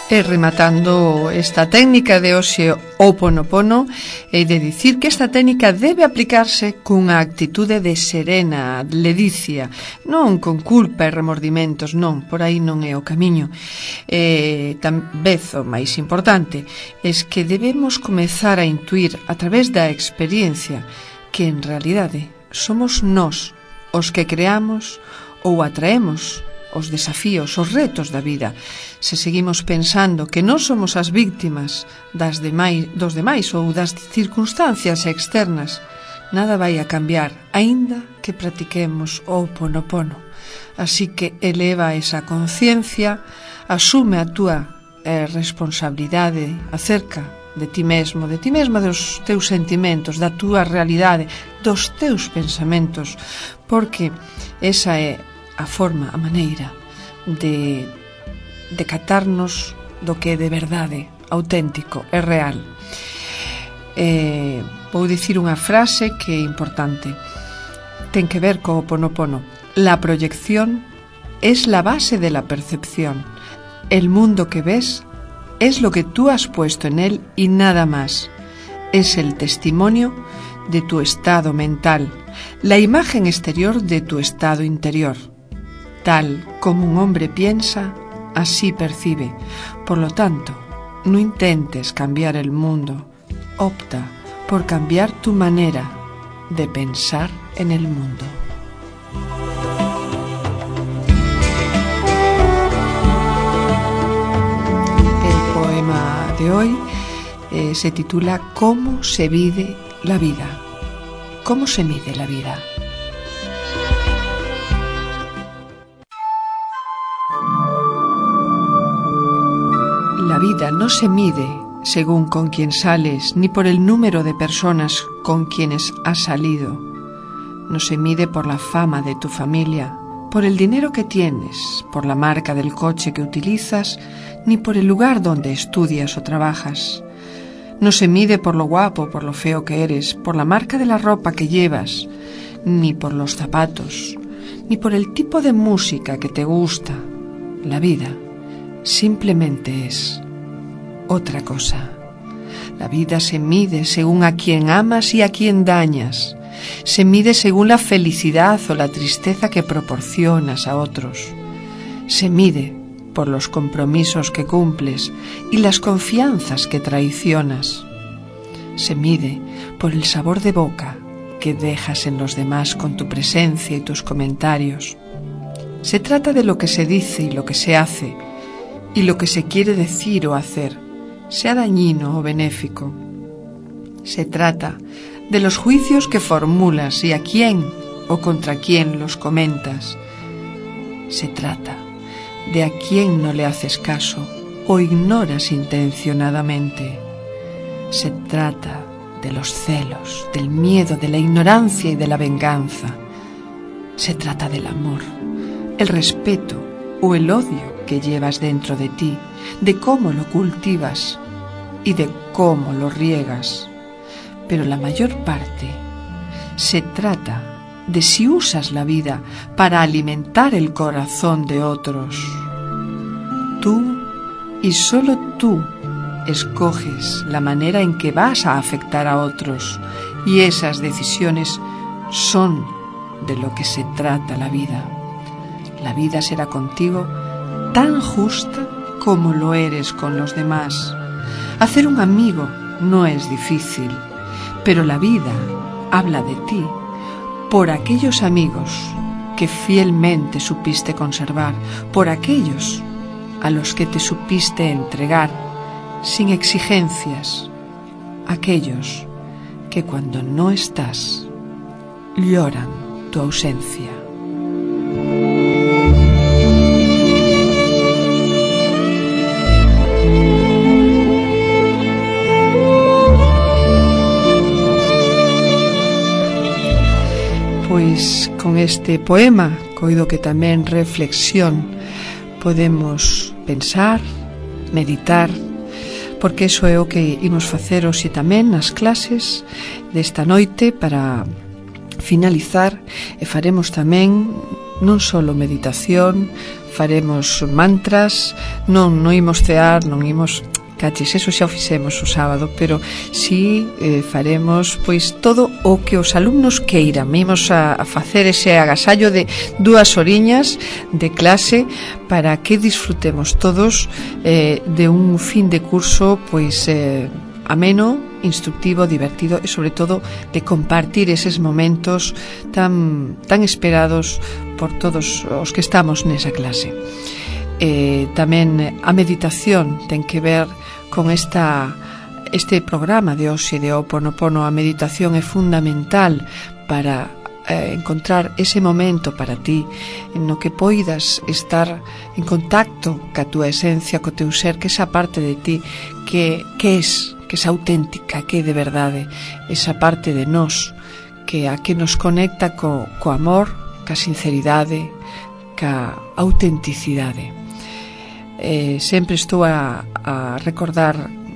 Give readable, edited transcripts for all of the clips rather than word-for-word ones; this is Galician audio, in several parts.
E rematando esta técnica de hoxe Ho'oponopono, he de dicir que esta técnica debe aplicarse cunha actitude de serena ledicia, non con culpa e remordimentos, non, por aí non é o camiño. Tamén o máis importante é que debemos comezar a intuir a través da experiencia que en realidade somos nós os que creamos ou atraemos os desafíos, os retos da vida. Se seguimos pensando que non somos as víctimas dos demais ou das circunstancias externas, nada vai a cambiar, aínda que practiquemos o Ho'oponopono. Así que eleva esa conciencia, asume a túa responsabilidade acerca de ti mesmo, dos teus sentimentos, da túa realidade, dos teus pensamentos, porque esa é a forma, a maneira de catarnos do que é de verdade, auténtico e real. Vou dicir unha frase que é importante. Ten que ver co Ho'oponopono. La proyección es la base de la percepción. El mundo que ves es lo que tú has puesto en él y nada más. Es el testimonio de tu estado mental, la imagen exterior de tu estado interior. Tal como un hombre piensa, así percibe. Por lo tanto, no intentes cambiar el mundo. Opta por cambiar tu manera de pensar en el mundo. El poema de hoy se titula ¿Cómo se mide la vida? ¿Cómo se mide la vida? La vida no se mide según con quién sales, ni por el número de personas con quienes has salido. No se mide por la fama de tu familia, por el dinero que tienes, por la marca del coche que utilizas, ni por el lugar donde estudias o trabajas. No se mide por lo guapo, por lo feo que eres, por la marca de la ropa que llevas, ni por los zapatos, ni por el tipo de música que te gusta. La vida simplemente es otra cosa. La vida se mide según a quien amas y a quien dañas. Se mide según la felicidad o la tristeza que proporcionas a otros. Se mide por los compromisos que cumples y las confianzas que traicionas. Se mide por el sabor de boca que dejas en los demás con tu presencia y tus comentarios. Se trata de lo que se dice y lo que se hace, y lo que se quiere decir o hacer, sea dañino o benéfico. Se trata de los juicios que formulas y a quién o contra quién los comentas. Se trata de a quién no le haces caso o ignoras intencionadamente. Se trata de los celos, del miedo, de la ignorancia y de la venganza. Se trata del amor, el respeto o el odio que llevas dentro de ti, de cómo lo cultivas y de cómo lo riegas. Pero la mayor parte se trata de si usas la vida para alimentar el corazón de otros. Tú y solo tú escoges la manera en que vas a afectar a otros, y esas decisiones son de lo que se trata la vida. La vida será contigo tan justa como lo eres con los demás. Hacer un amigo no es difícil, pero la vida habla de ti por aquellos amigos que fielmente supiste conservar, por aquellos a los que te supiste entregar sin exigencias, aquellos que cuando no estás lloran tu ausencia. Pois con este poema coido que tamén reflexión podemos pensar, meditar, porque iso é o que imos facer hoxe tamén nas clases desta noite para finalizar, e faremos tamén non solo meditación, faremos mantras, non imos cear, non imos... Cachis, eso xa o fixemos o sábado, pero si faremos pois todo o que os alumnos queiran. Imos a facer ese agasallo de 2 horiñas de clase para que disfrutemos todos de un fin de curso pois ameno, instructivo, divertido e sobre todo de compartir eses momentos tan esperados por todos os que estamos nesa clase. Tamén a meditación ten que ver con este programa de hoxe de Ho'oponopono. A meditación é fundamental para encontrar ese momento para ti no que poidas estar en contacto ca túa esencia, co teu ser, que esa parte de ti que é auténtica, que é de verdade, esa parte de nós que a que nos conecta co amor, ca sinceridade, ca autenticidade. Sempre estou a recordar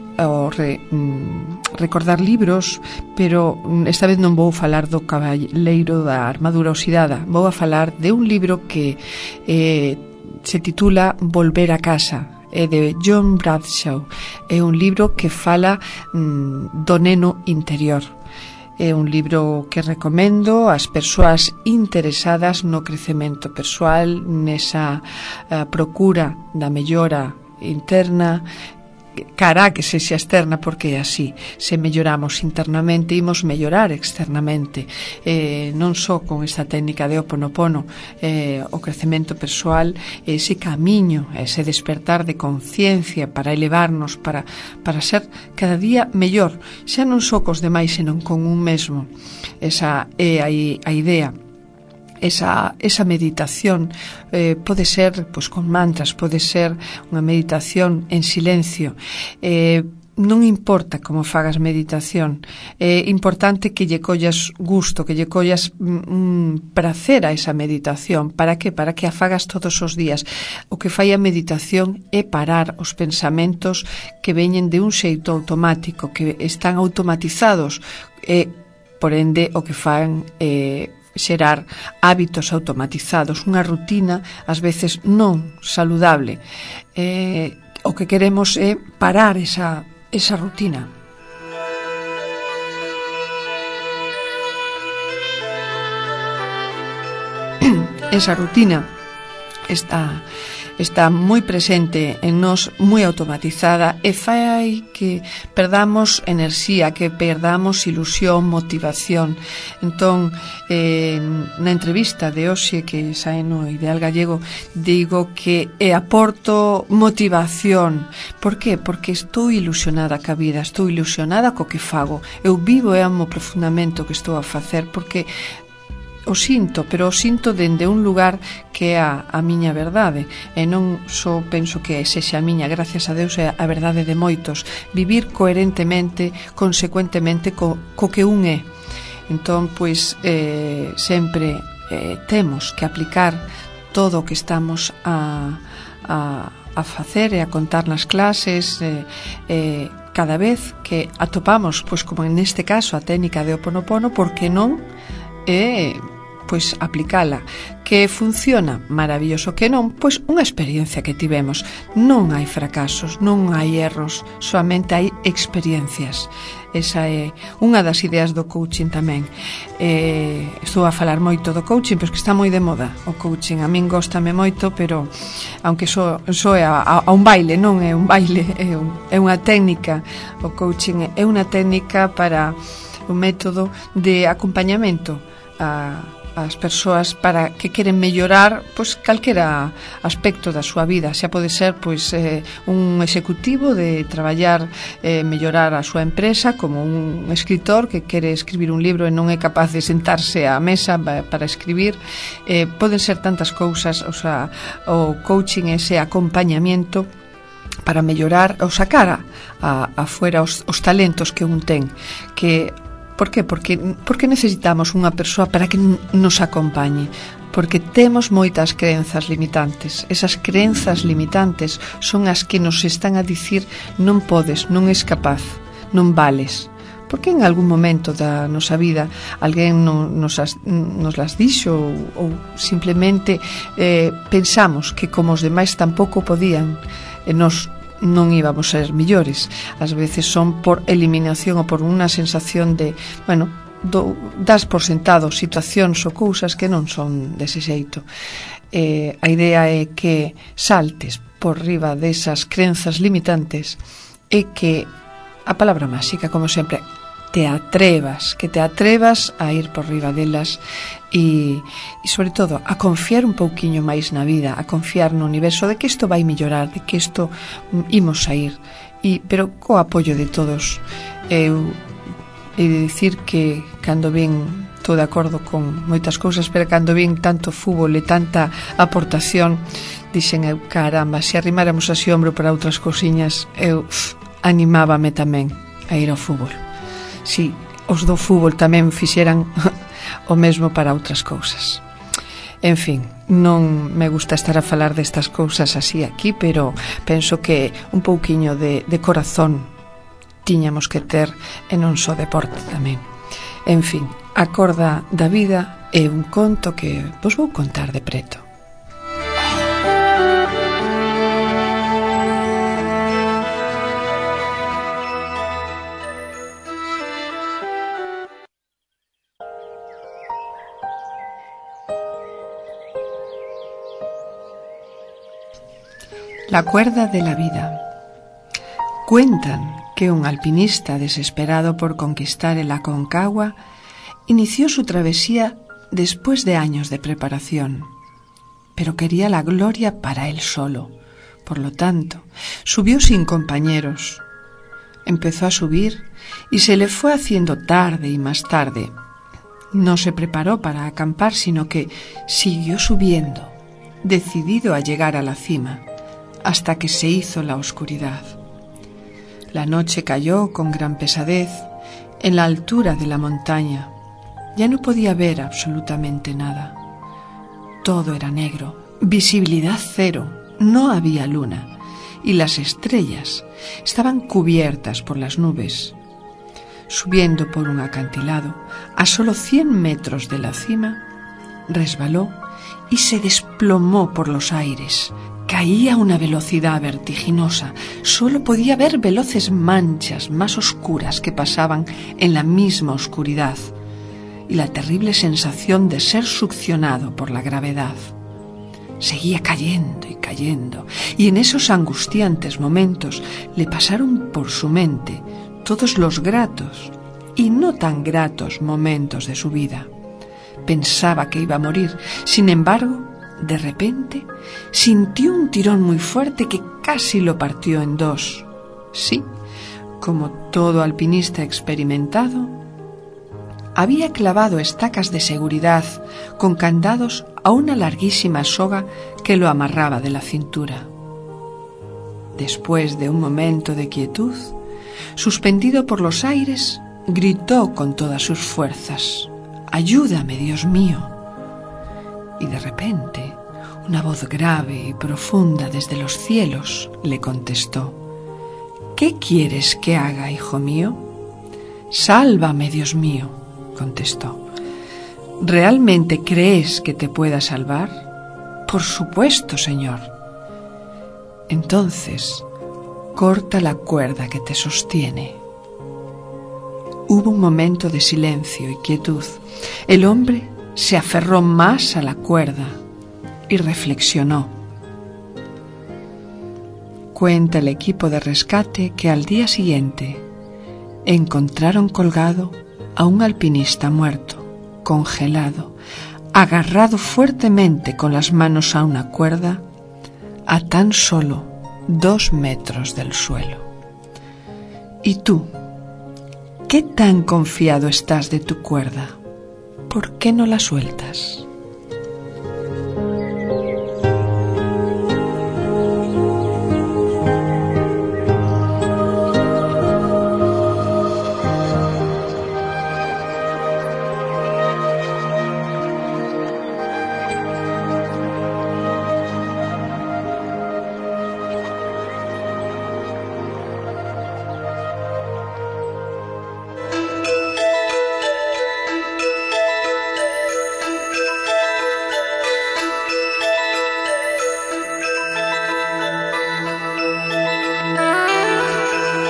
libros, pero esta vez non vou falar do Cabaleiro da Armadura Oxidada. Vou a falar de un libro que se titula Volver a casa. É de John Bradshaw. É un libro que fala do neno interior. É un libro que recomendo ás persoas interesadas no crecemento persoal, nesa procura da mellora interna, cara que sexa externa, porque é así. Se melloramos internamente, imos mellorar externamente. Non só con esta técnica de Ho'oponopono, o crecemento persoal, ese camiño, ese despertar de conciencia para elevarnos, para ser cada día mellor, xa non só cos demais, senón con un mesmo. Esa é a idea. Esa meditación pode ser pois con mantras, pode ser unha meditación en silencio. Non importa como fagas meditación, é importante que lle collas gusto, que lle collas prazer a esa meditación. Para que? Para que a fagas todos os días. O que fai a meditación é parar os pensamentos que veñen de un xeito automático, que están automatizados, e por ende o que fan xerar hábitos automatizados, unha rutina ás veces non saludable. O que queremos é parar esa rutina. Esa rutina está moi presente en nós, moi automatizada, e fai que perdamos enerxía, que perdamos ilusión, motivación. Entón, na entrevista de hoxe que sae no Ideal Gallego, digo que aporto motivación. Por qué? Porque estou ilusionada ca vida, estou ilusionada co que fago. Eu vivo e amo profundamente o que estou a facer, porque o sinto, pero o sinto dende un lugar que é a miña verdade, e non só penso que sexa a miña, gracias a Deus é a verdade de moitos. Vivir coherentemente, consecuentemente co que un é. Entón, pois, sempre temos que aplicar todo o que estamos a facer e a contar nas clases, cada vez que atopamos, pois como neste caso, a técnica de Ho'oponopono, porque non pois aplicala. Que funciona? Maravilloso. Que non? Pois unha experiencia que tivemos. Non hai fracasos, non hai erros, soamente hai experiencias. Esa é unha das ideas do coaching tamén. Estou a falar moito do coaching, pero que está moi de moda o coaching. A min góstame moito, pero aunque só é a un baile, non é un baile, é unha técnica. O coaching é unha técnica para un método de acompañamento as persoas para que queren mellorar pois calquera aspecto da súa vida. Xa pode ser pois un executivo de traballar, mellorar a súa empresa, como un escritor que quere escribir un libro e non é capaz de sentarse á mesa para escribir. Poden ser tantas cousas. O sea, o coaching é ese acompañamiento para mellorar ou sacar afuera os talentos que un ten. Por qué? Porque necesitamos unha persoa para que nos acompañe. Porque temos moitas crenzas limitantes. Esas crenzas limitantes son as que nos están a dicir non podes, non és capaz, non vales. porque en algún momento da nosa vida alguén nos las dixo ou simplemente pensamos que como os demais tampouco podían, nos non íbamos a ser millores. Ás veces son por eliminación ou por unha sensación de, das por sentado situacións ou cousas que non son dese xeito. A idea é que saltes por riba desas crenzas limitantes e que a palabra máxica, como sempre, que te atrevas a ir por riba delas e sobre todo a confiar un pouquiño máis na vida, a confiar no universo de que isto vai mellorar, de que isto imos a ir, pero co apoio de todos. Eu he de dicir que cando ven, estou de acordo con moitas cousas, pero cando ven tanto fútbol e tanta aportación, dixen eu, caramba, se arrimáramos así ombro para outras cousiñas, eu animábame tamén a ir ao fútbol. Si, os do fútbol tamén fixeran o mesmo para outras cousas. En fin, non me gusta estar a falar destas cousas así aquí, pero penso que un pouquiño de corazón tiñamos que ter e non só deporte tamén. En fin, a corda da vida é un conto que vos vou contar de preto. La cuerda de la vida. Cuentan que un alpinista desesperado por conquistar el Aconcagua inició su travesía después de años de preparación, pero quería la gloria para él solo. Por lo tanto, subió sin compañeros. Empezó a subir y se le fue haciendo tarde y más tarde. No se preparó para acampar, sino que siguió subiendo, decidido a llegar a la cima, hasta que se hizo la oscuridad. La noche cayó con gran pesadez en la altura de la montaña. Ya no podía ver absolutamente nada. Todo era negro, visibilidad cero, no había luna, y las estrellas estaban cubiertas por las nubes. Subiendo por un acantilado, a solo 100 metros de la cima, resbaló y se desplomó por los aires. Caía a una velocidad vertiginosa. Solo podía ver veloces manchas más oscuras que pasaban en la misma oscuridad y la terrible sensación de ser succionado por la gravedad. Seguía cayendo y cayendo, y en esos angustiantes momentos le pasaron por su mente todos los gratos y no tan gratos momentos de su vida. Pensaba que iba a morir, sin embargo, de repente sintió un tirón muy fuerte que casi lo partió en dos. Sí, como todo alpinista experimentado, había clavado estacas de seguridad con candados a una larguísima soga que lo amarraba de la cintura. Después de un momento de quietud, suspendido por los aires, gritó con todas sus fuerzas: «¡Ayúdame, Dios mío!». Y de repente, una voz grave y profunda desde los cielos le contestó: «¿Qué quieres que haga, hijo mío?». «Sálvame, Dios mío», contestó. «¿Realmente crees que te pueda salvar?». «Por supuesto, Señor». «Entonces, corta la cuerda que te sostiene». Hubo un momento de silencio y quietud. El hombre se aferró más a la cuerda y reflexionó. Cuenta el equipo de rescate que al día siguiente encontraron colgado a un alpinista muerto, congelado, agarrado fuertemente con las manos a una cuerda a tan solo 2 metros del suelo. ¿Y tú? ¿Qué tan confiado estás de tu cuerda? ¿Por qué no la sueltas?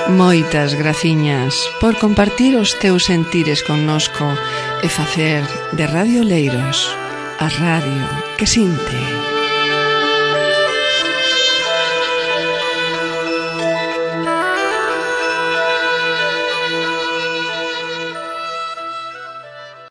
Moitas graciñas por compartir os teus sentires connosco e facer de Radio Oleiros a radio que sinte.